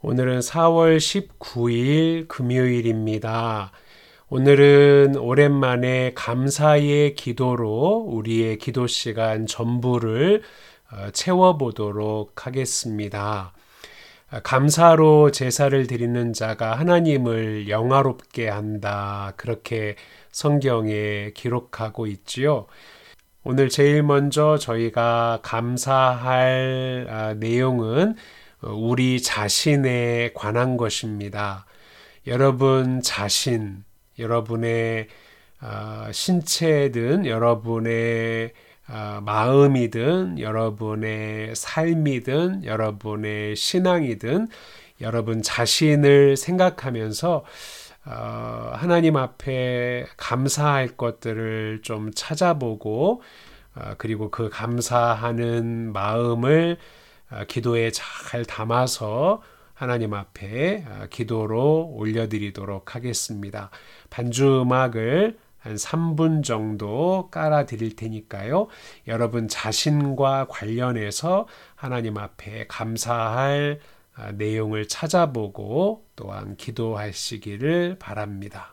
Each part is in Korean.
오늘은 4월 19일 금요일입니다. 오늘은 오랜만에 감사의 기도로 우리의 기도 시간 전부를 채워보도록 하겠습니다. 감사로 제사를 드리는 자가 하나님을 영화롭게 한다. 그렇게 성경에 기록하고 있지요. 오늘 제일 먼저 저희가 감사할 내용은 우리 자신에 관한 것입니다. 여러분 자신, 여러분의 신체든 여러분의 마음이든 여러분의 삶이든 여러분의 신앙이든 여러분 자신을 생각하면서 하나님 앞에 감사할 것들을 좀 찾아보고 그리고 그 감사하는 마음을 기도에 잘 담아서 하나님 앞에 기도로 올려드리도록 하겠습니다. 반주 음악을 한 3분 정도 깔아 드릴 테니까요. 여러분 자신과 관련해서 하나님 앞에 감사할 내용을 찾아보고 또한 기도하시기를 바랍니다.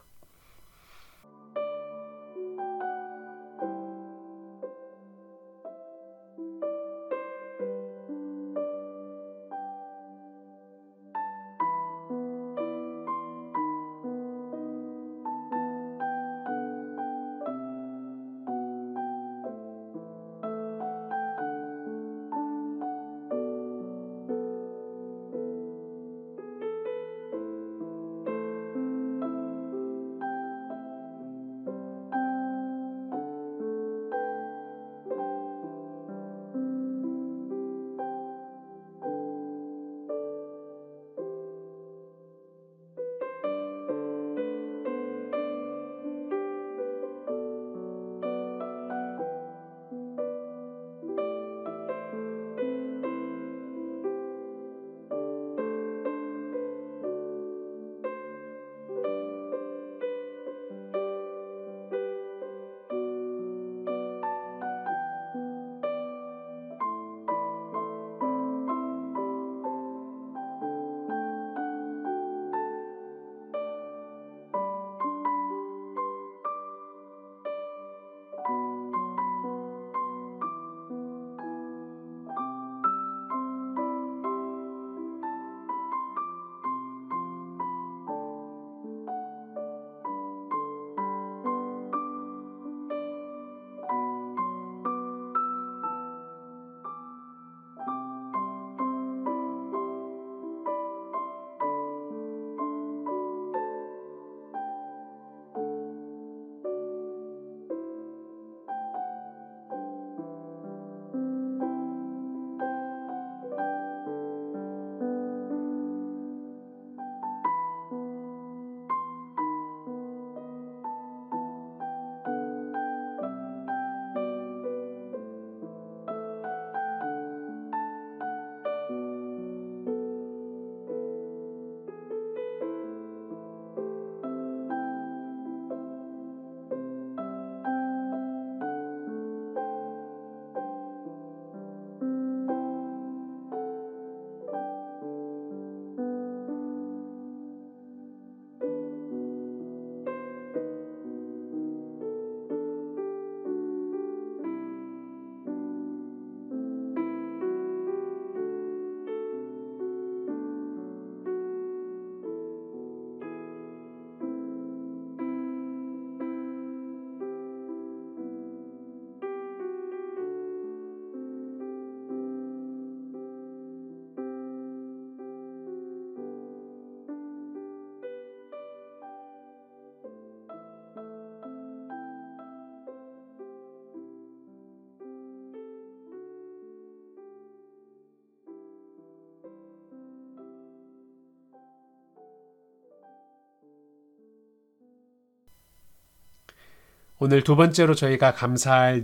오늘 두 번째로 저희가 감사할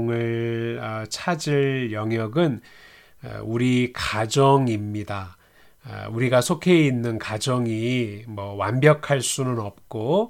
내용을 찾을 영역은 우리 가정입니다. 우리가 속해 있는 가정이 완벽할 수는 없고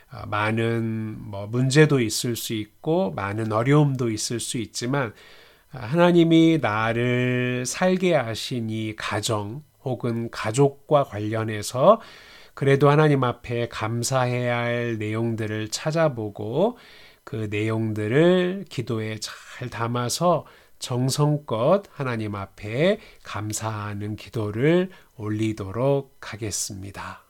많은 문제도 있을 수 있고 많은 어려움도 있을 수 있지만 하나님이 나를 살게 하신 이 가정 혹은 가족과 관련해서 그래도 하나님 앞에 감사해야 할 내용들을 찾아보고 그 내용들을 기도에 잘 담아서 정성껏 하나님 앞에 감사하는 기도를 올리도록 하겠습니다.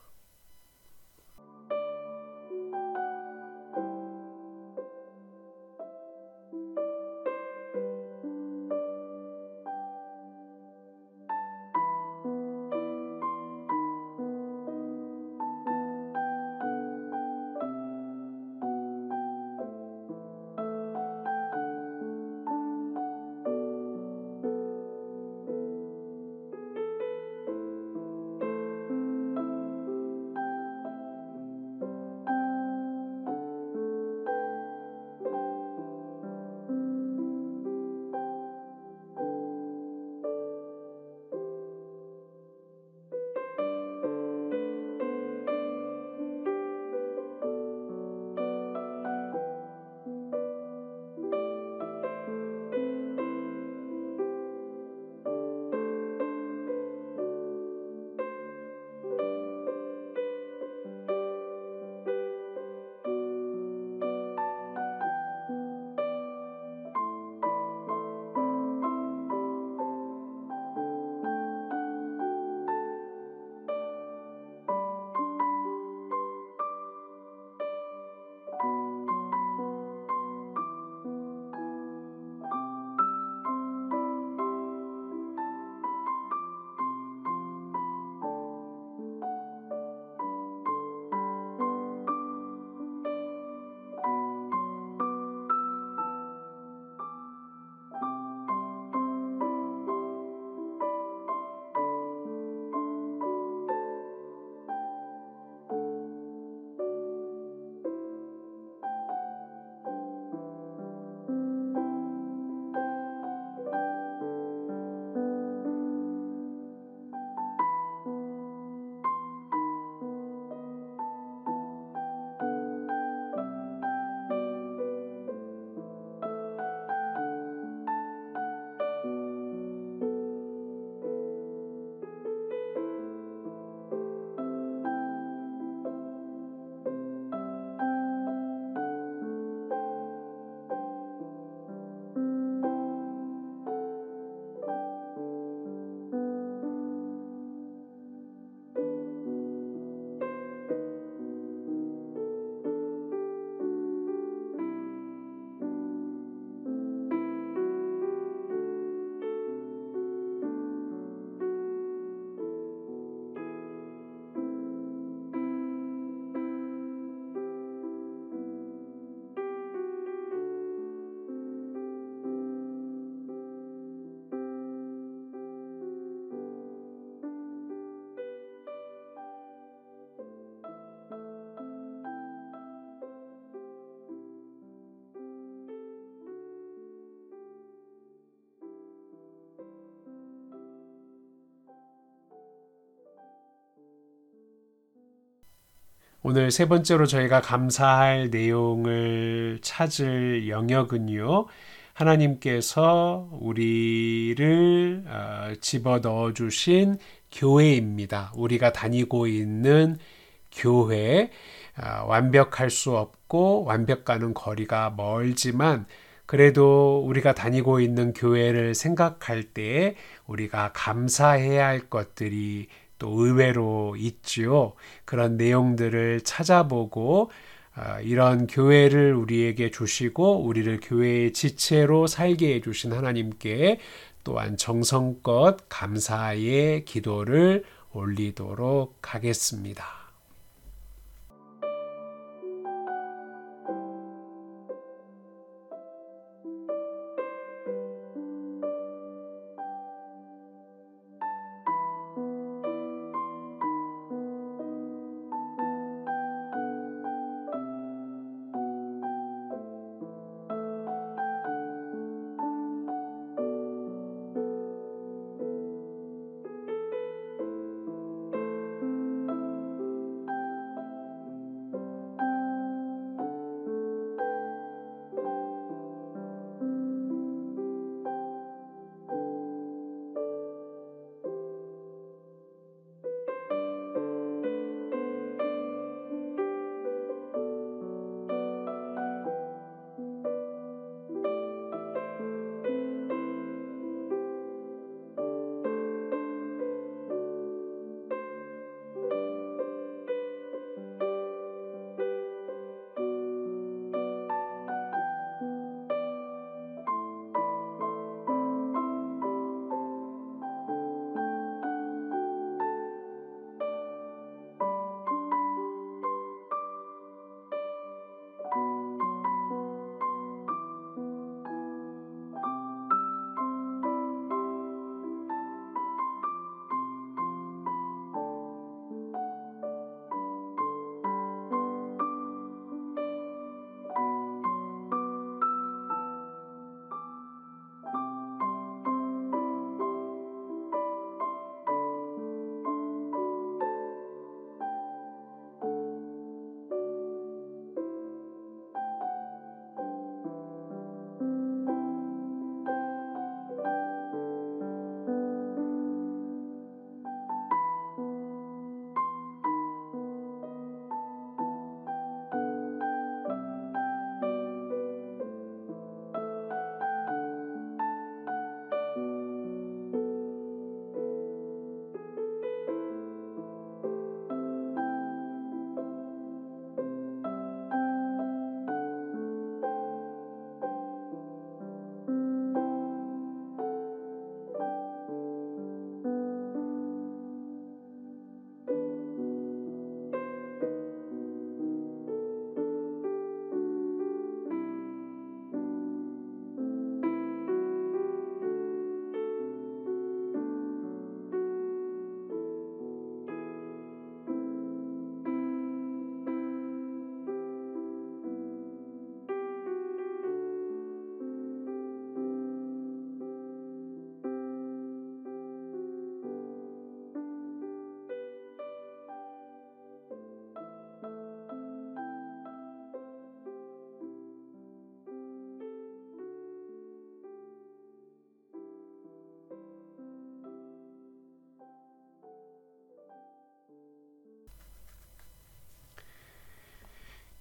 오늘 세 번째로 저희가 감사할 내용을 찾을 영역은요. 하나님께서 우리를 집어넣어 주신 교회입니다. 우리가 다니고 있는 교회, 완벽할 수 없고 완벽과는 거리가 멀지만 그래도 우리가 다니고 있는 교회를 생각할 때 우리가 감사해야 할 것들이 또 의외로 있지요. 그런 내용들을 찾아보고 이런 교회를 우리에게 주시고 우리를 교회의 지체로 살게 해주신 하나님께 또한 정성껏 감사의 기도를 올리도록 하겠습니다.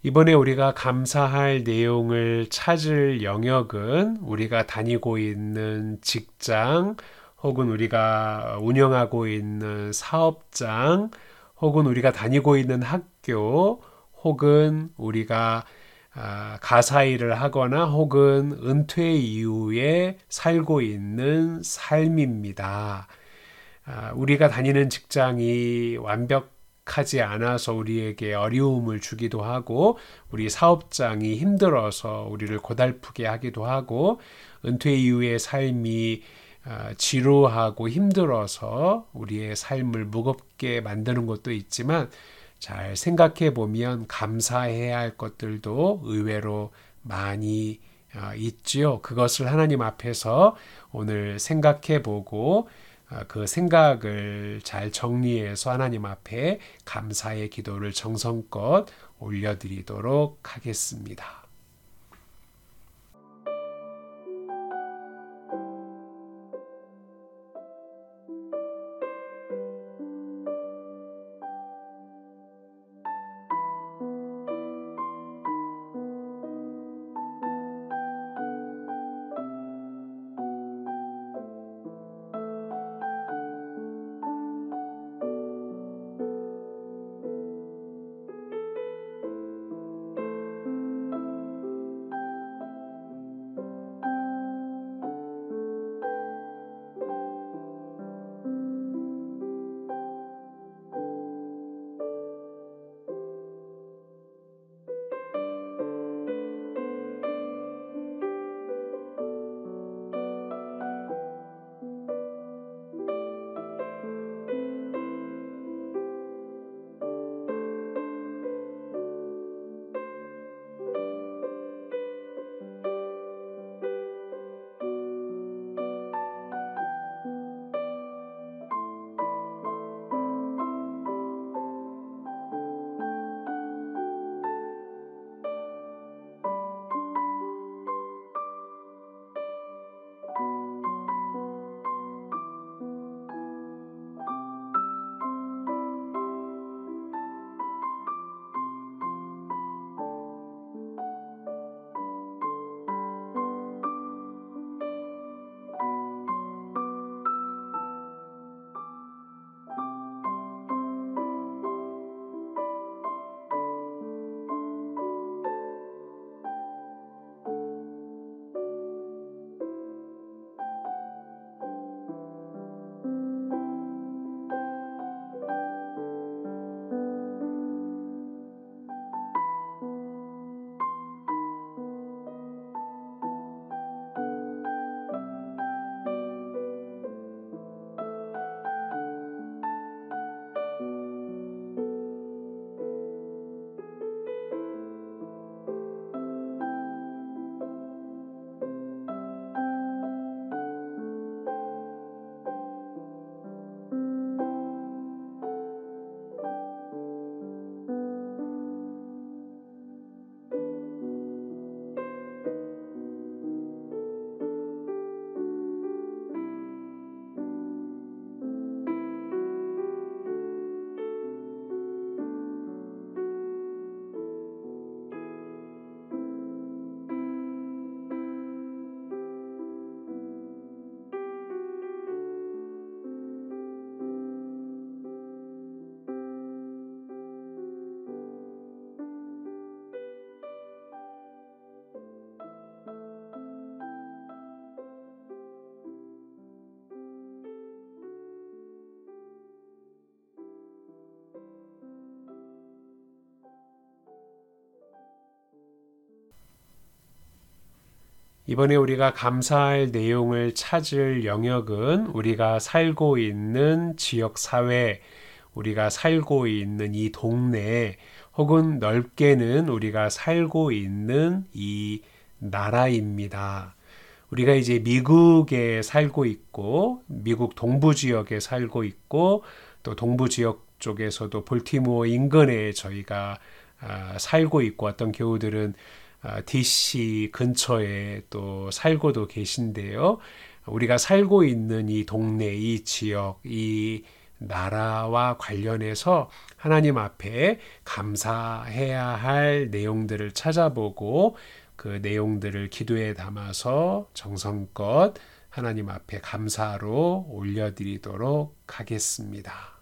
이번에 우리가 감사할 내용을 찾을 영역은 우리가 다니고 있는 직장, 혹은 우리가 운영하고 있는 사업장, 혹은 우리가 다니고 있는 학교, 혹은 우리가 가사 일을 하거나 혹은 은퇴 이후에 살고 있는 삶입니다. 우리가 다니는 직장이 완벽하지 않아서 우리에게 어려움을 주기도 하고, 우리 사업장이 힘들어서 우리를 고달프게 하기도 하고, 은퇴 이후의 삶이 지루하고 힘들어서 우리의 삶을 무겁게 만드는 것도 있지만, 잘 생각해 보면 감사해야 할 것들도 의외로 많이 있지요. 그것을 하나님 앞에서 오늘 생각해 보고 그 생각을 잘 정리해서 하나님 앞에 감사의 기도를 정성껏 올려드리도록 하겠습니다. 이번에 우리가 감사할 내용을 찾을 영역은 우리가 살고 있는 지역 사회, 우리가 살고 있는 이 동네, 혹은 넓게는 우리가 살고 있는 이 나라입니다. 우리가 이제 미국에 살고 있고, 미국 동부 지역에 살고 있고, 또 동부 지역 쪽에서도 볼티모어 인근에 저희가 살고 있고, 어떤 교우들은 DC 근처에 또 살고도 계신데요. 우리가 살고 있는 이 동네, 이 지역, 이 나라와 관련해서 하나님 앞에 감사해야 할 내용들을 찾아보고 그 내용들을 기도에 담아서 정성껏 하나님 앞에 감사로 올려드리도록 하겠습니다.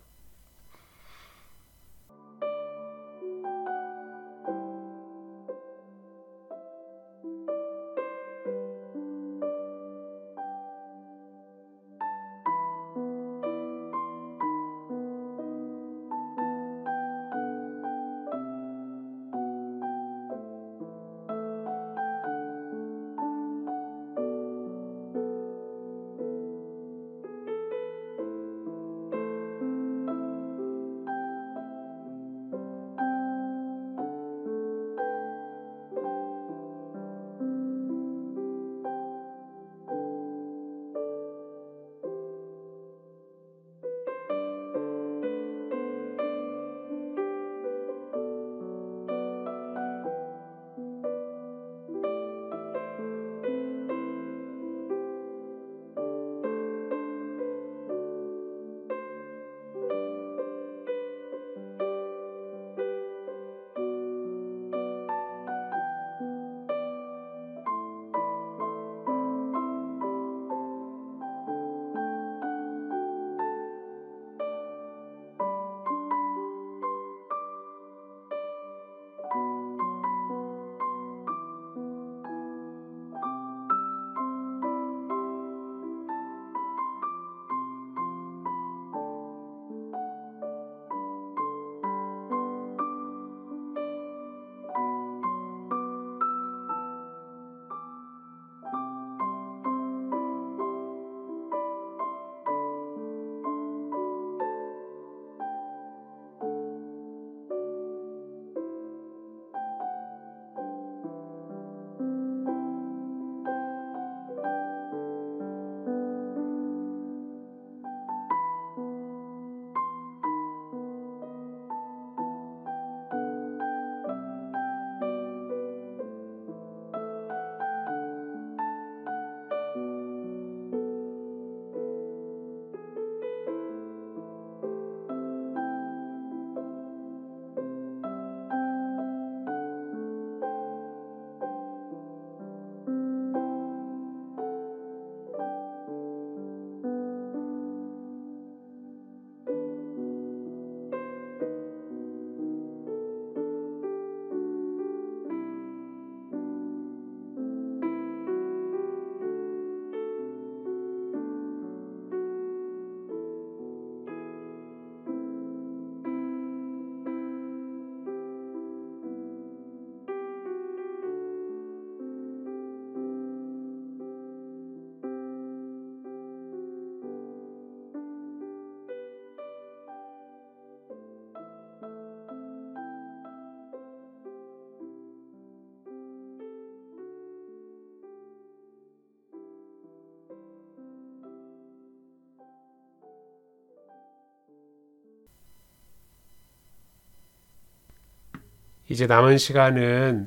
이제 남은 시간은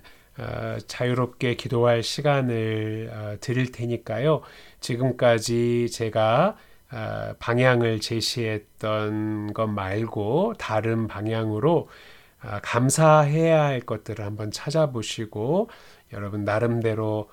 자유롭게 기도할 시간을 드릴 테니까요. 지금까지 제가 방향을 제시했던 것 말고 다른 방향으로 감사해야 할 것들을 한번 찾아보시고 여러분 나름대로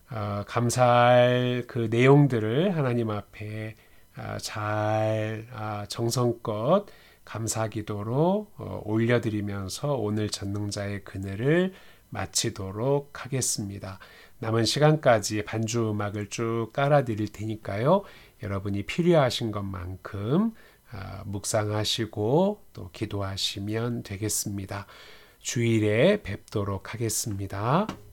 감사할 그 내용들을 하나님 앞에 잘 정성껏 감사기도로 올려드리면서 오늘 전능자의 그늘을 마치도록 하겠습니다. 남은 시간까지 반주 음악을 쭉 깔아드릴 테니까요. 여러분이 필요하신 것만큼 묵상하시고 또 기도하시면 되겠습니다. 주일에 뵙도록 하겠습니다.